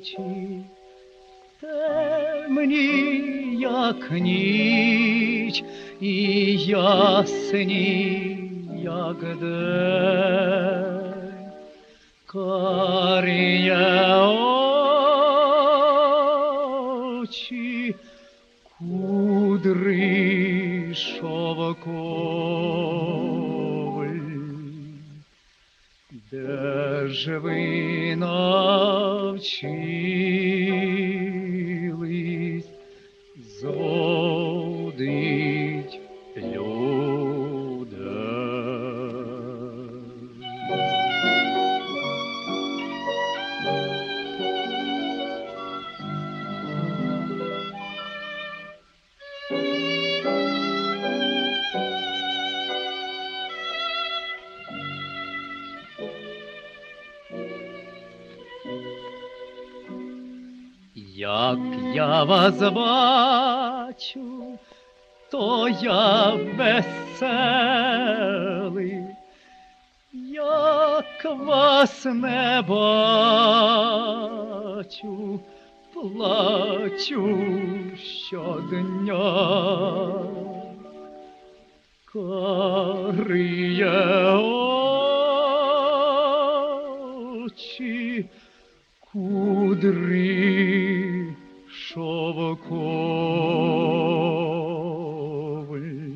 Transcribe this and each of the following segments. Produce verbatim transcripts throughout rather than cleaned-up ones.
очі, темні, як ніч, і ясні, як день. Каріє очі, кудри шовкові, де ж ви навчились зодить людей? Як я вас бачу, то я веселий, як вас не бачу, плачу щодня. Каріє очі, кудри шовкові,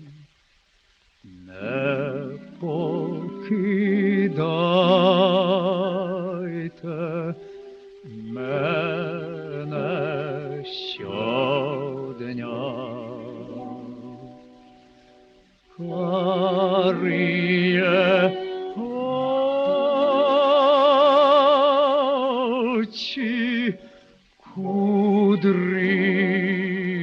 не покидайте мене щодня. Каріє очі, кудри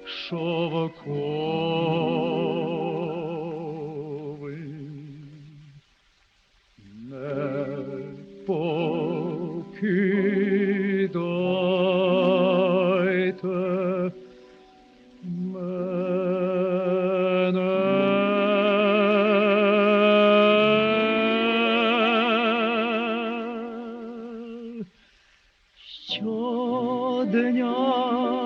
шовкові, не покидайте мене щодня.